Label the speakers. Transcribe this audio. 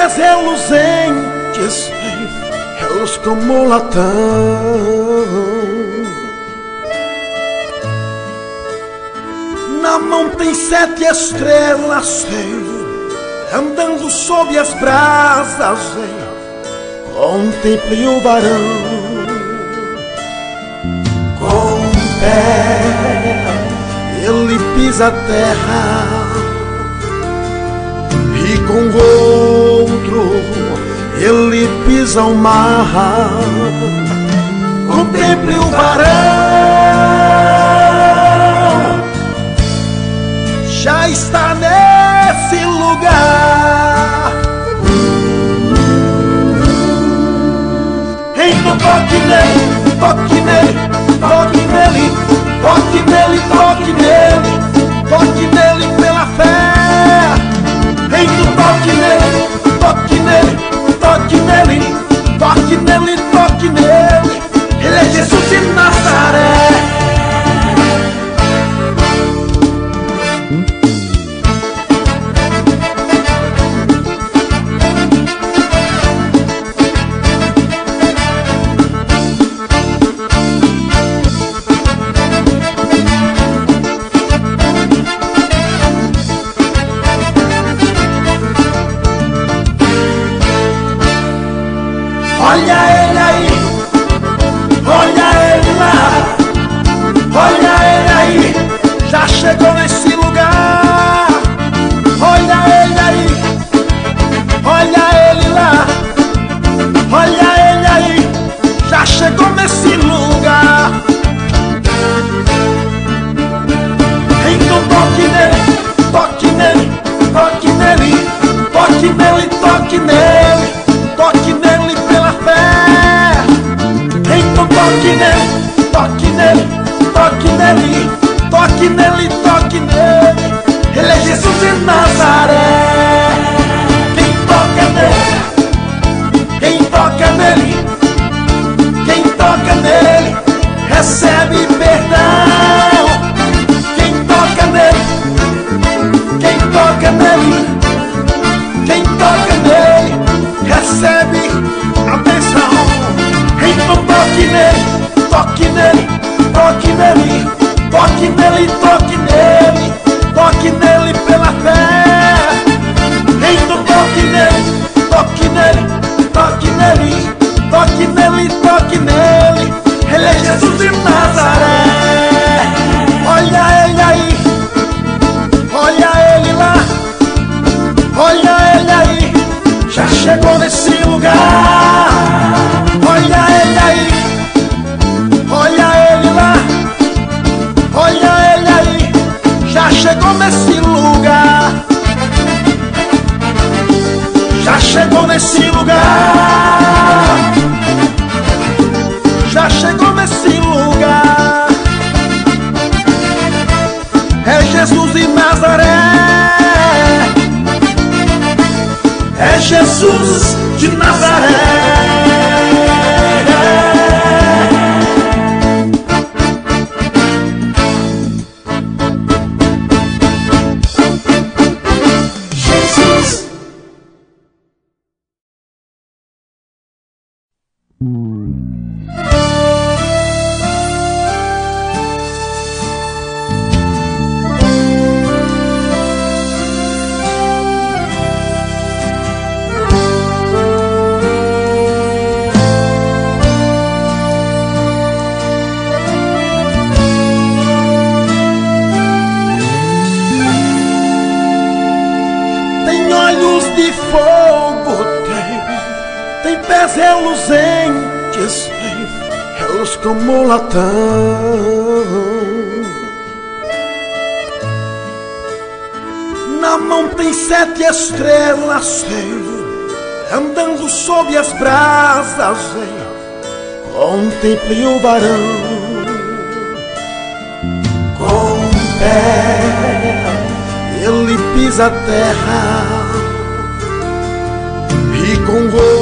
Speaker 1: pesa luzentes, eles como latão. Na mão tem 7 estrelas, andando sob as brasas, contemple o varão. Com um pé ele pisa a terra, e com o outro ele pisa o mar. Contemple o varão, já está nesse lugar. Então toque nele, toque nele, toque nele, toque nele, toque nele, toque nele pela fé. Então toque nele, toque nele, toque nele, toque nele, toque nele. Ele é Jesus de Nazaré. Olha ele aí, olha ele lá, olha ele aí, já chegou nesse lugar. Olha ele aí, olha ele lá, olha ele aí, já chegou nesse lugar. Então toque nele, toque nele, toque nele, toque nele, toque nele, toque nele pela fé. Então toque nele, toque nele, toque nele, toque nele, toque nele. Ele é Jesus de Nazaré. Quem toca nele, quem toca nele, quem toca nele, recebe perdão. Quem toca nele, quem toca nele, quem toca nele, recebe a bênção. Então toque nele, toque nele, toque nele, toque nele, toque nele, toque nele pela fé. Então toque nele, toque nele, toque nele, toque nele, toque nele. Ele é Jesus de Nazaré. Olha ele aí, olha ele lá, olha ele aí, já chegou nesse lugar. Olha ele aí, olha ele lá, olha ele aí, já chegou nesse lugar. Já chegou nesse lugar, já chegou nesse lugar. É Jesus de Nazaré, é Jesus de Nazaré. Jesus. De fogo tem pés reluzentes, eles como latão. Na mão tem 7 estrelas, andando sob as brasas, contemple o varão. Com um pé ele pisa a terra, e com o